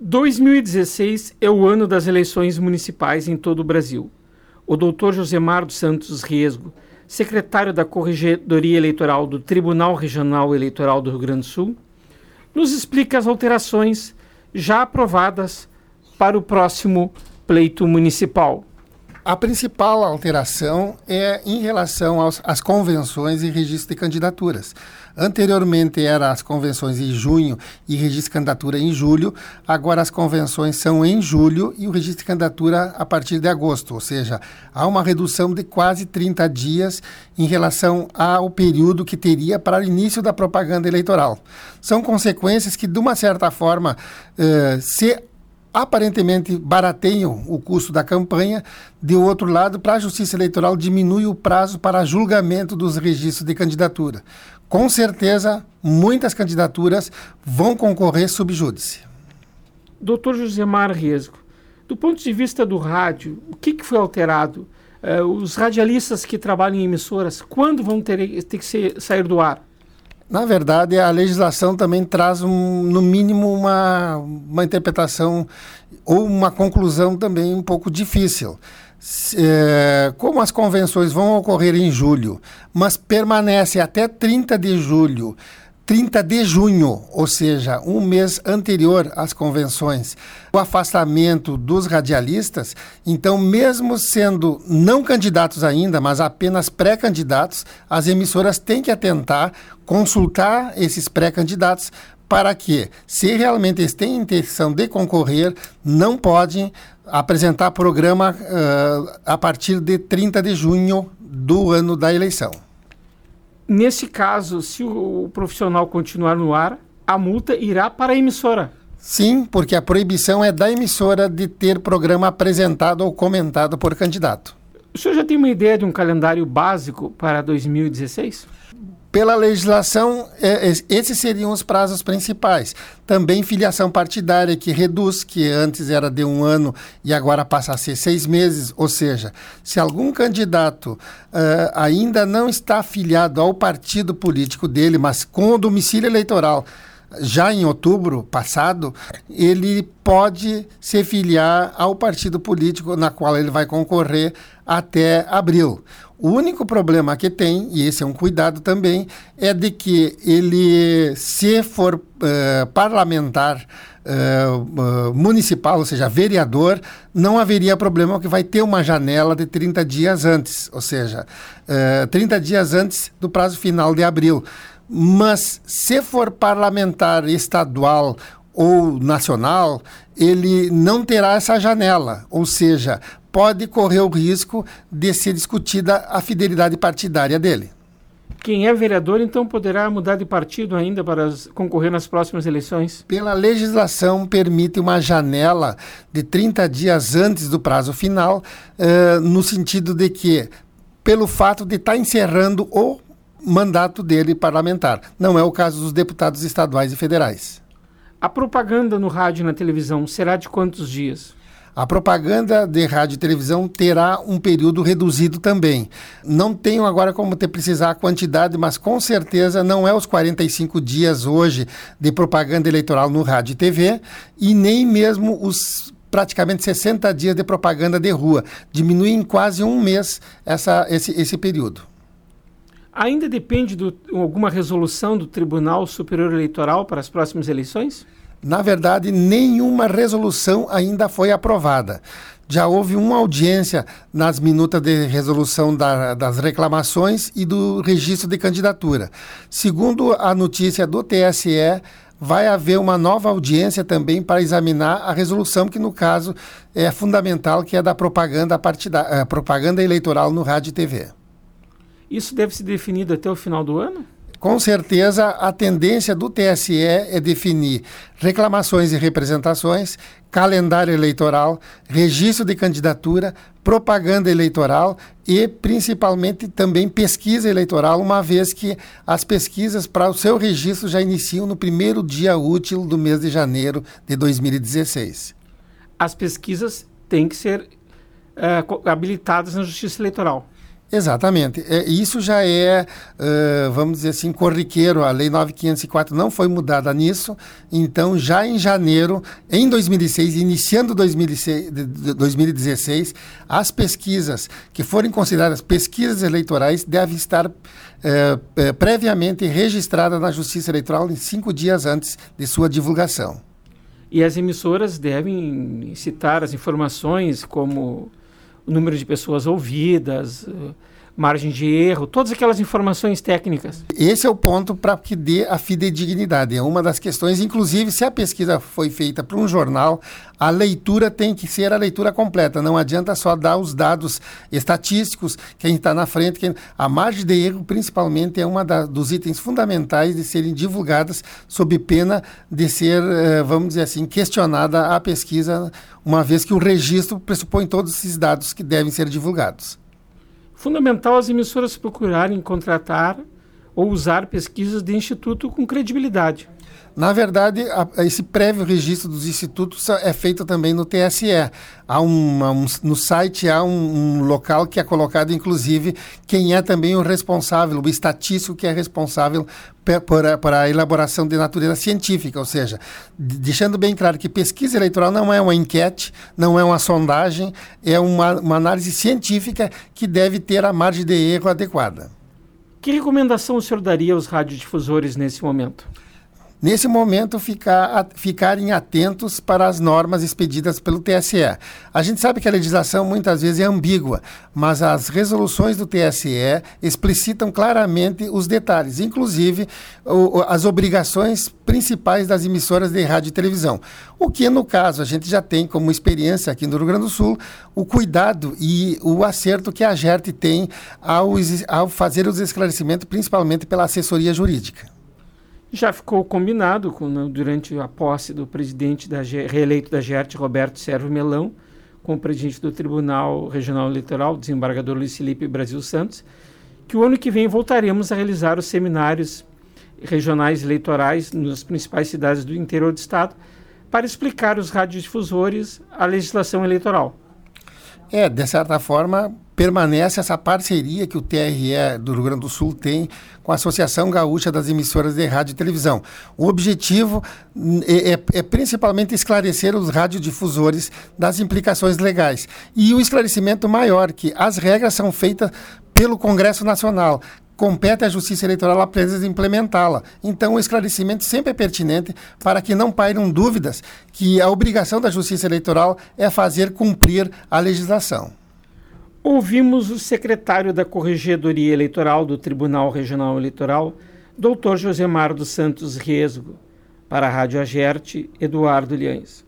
2016 é o ano das eleições municipais em todo o Brasil. O doutor Josemar dos Santos Riesgo, secretário da Corregedoria Eleitoral do Tribunal Regional Eleitoral do Rio Grande do Sul, nos explica as alterações já aprovadas para o próximo pleito municipal. A principal alteração é em relação às convenções e registro de candidaturas. Anteriormente eram as convenções em junho e registro de candidatura em julho, agora as convenções são em julho e o registro de candidatura a partir de agosto, ou seja, há uma redução de quase 30 dias em relação ao período que teria para o início da propaganda eleitoral. São consequências que, de uma certa forma, aparentemente barateiam o custo da campanha. De outro lado, para a Justiça Eleitoral diminui o prazo para julgamento dos registros de candidatura. Com certeza, muitas candidaturas vão concorrer sub júdice. Doutor Josemar Riesgo, do ponto de vista do rádio, o que foi alterado? Os radialistas que trabalham em emissoras, quando vão ter que sair do ar? Na verdade, a legislação também traz, no mínimo, uma interpretação ou uma conclusão também um pouco difícil. Como as convenções vão ocorrer em julho, mas permanece até 30 de junho, ou seja, um mês anterior às convenções, o afastamento dos radialistas, então, mesmo sendo não candidatos ainda, mas apenas pré-candidatos, as emissoras têm que atentar, consultar esses pré-candidatos para que, se realmente eles têm intenção de concorrer, não podem apresentar programa a partir de 30 de junho do ano da eleição. Nesse caso, se o profissional continuar no ar, a multa irá para a emissora. Sim, porque a proibição é da emissora de ter programa apresentado ou comentado por candidato. O senhor já tem uma ideia de um calendário básico para 2016? Pela legislação, esses seriam os prazos principais. Também filiação partidária, que reduz, que antes era de 1 ano e agora passa a ser 6 meses. Ou seja, se algum candidato ainda não está afiliado ao partido político dele, mas com o domicílio eleitoral já em outubro passado, ele pode se filiar ao partido político na qual ele vai concorrer até abril. O único problema que tem, e esse é um cuidado também, é de que ele, se for parlamentar municipal, ou seja, vereador, não haveria problema, porque vai ter uma janela de 30 dias antes, ou seja, 30 dias antes do prazo final de abril. Mas, se for parlamentar estadual ou nacional, ele não terá essa janela, ou seja, pode correr o risco de ser discutida a fidelidade partidária dele. Quem é vereador, então, poderá mudar de partido ainda para concorrer nas próximas eleições? Pela legislação, permite uma janela de 30 dias antes do prazo final, no sentido de que, pelo fato de estar encerrando o mandato dele parlamentar. Não é o caso dos deputados estaduais e federais. A propaganda no rádio e na televisão será de quantos dias? A propaganda de rádio e televisão terá um período reduzido também. Não tenho agora como precisar a quantidade, mas com certeza não é os 45 dias hoje de propaganda eleitoral no rádio e TV, e nem mesmo os praticamente 60 dias de propaganda de rua. Diminui em quase um mês esse período. Ainda depende de alguma resolução do Tribunal Superior Eleitoral para as próximas eleições? Na verdade, nenhuma resolução ainda foi aprovada. Já houve uma audiência nas minutas de resolução das reclamações e do registro de candidatura. Segundo a notícia do TSE, vai haver uma nova audiência também para examinar a resolução, que no caso é fundamental, que é da propaganda eleitoral no rádio e TV. Isso deve ser definido até o final do ano? Com certeza, a tendência do TSE é definir reclamações e representações, calendário eleitoral, registro de candidatura, propaganda eleitoral e, principalmente, também pesquisa eleitoral, uma vez que as pesquisas para o seu registro já iniciam no primeiro dia útil do mês de janeiro de 2016. As pesquisas têm que ser habilitadas na Justiça Eleitoral. Exatamente. Isso já vamos dizer assim, corriqueiro. A Lei 9.504 não foi mudada nisso. Então, já em janeiro, em 2006, iniciando 2016, as pesquisas que forem consideradas pesquisas eleitorais devem estar previamente registradas na Justiça Eleitoral em 5 dias antes de sua divulgação. E as emissoras devem citar as informações como o número de pessoas ouvidas, margem de erro, todas aquelas informações técnicas. Esse é o ponto para que dê a fidedignidade. É uma das questões, inclusive, se a pesquisa foi feita para um jornal, a leitura tem que ser a leitura completa. Não adianta só dar os dados estatísticos, quem está na frente. A margem de erro, principalmente, é dos itens fundamentais de serem divulgadas sob pena de ser, vamos dizer assim, questionada a pesquisa, uma vez que o registro pressupõe todos esses dados que devem ser divulgados. Fundamental as emissoras procurarem contratar ou usar pesquisas de instituto com credibilidade. Na verdade, esse prévio registro dos institutos é feito também no TSE. No site há um local que é colocado, inclusive, quem é também o responsável, o estatístico que é responsável por a elaboração de natureza científica, ou seja, deixando bem claro que pesquisa eleitoral não é uma enquete, não é uma sondagem, é uma análise científica que deve ter a margem de erro adequada. Que recomendação o senhor daria aos radiodifusores nesse momento? Nesse momento, ficarem atentos para as normas expedidas pelo TSE. A gente sabe que a legislação muitas vezes é ambígua, mas as resoluções do TSE explicitam claramente os detalhes, inclusive as obrigações principais das emissoras de rádio e televisão. O que, no caso, a gente já tem como experiência aqui no Rio Grande do Sul, o cuidado e o acerto que a AGERT tem ao fazer os esclarecimentos, principalmente pela assessoria jurídica. Já ficou combinado durante a posse do presidente reeleito da AGERT, Roberto Servo Melão, com o presidente do Tribunal Regional Eleitoral, desembargador Luiz Felipe Brasil Santos, que o ano que vem voltaremos a realizar os seminários regionais eleitorais nas principais cidades do interior do estado para explicar aos radiodifusores a legislação eleitoral. De certa forma, permanece essa parceria que o TRE do Rio Grande do Sul tem com a Associação Gaúcha das Emissoras de Rádio e Televisão. O objetivo é principalmente esclarecer os radiodifusores das implicações legais. E o esclarecimento maior, que as regras são feitas pelo Congresso Nacional. Compete à Justiça Eleitoral apenas implementá-la. Então, o esclarecimento sempre é pertinente para que não pairam dúvidas que a obrigação da Justiça Eleitoral é fazer cumprir a legislação. Ouvimos o secretário da Corregedoria Eleitoral do Tribunal Regional Eleitoral, Dr. Josemar dos Santos Riesgo, para a Rádio AGERT, Eduardo Liães.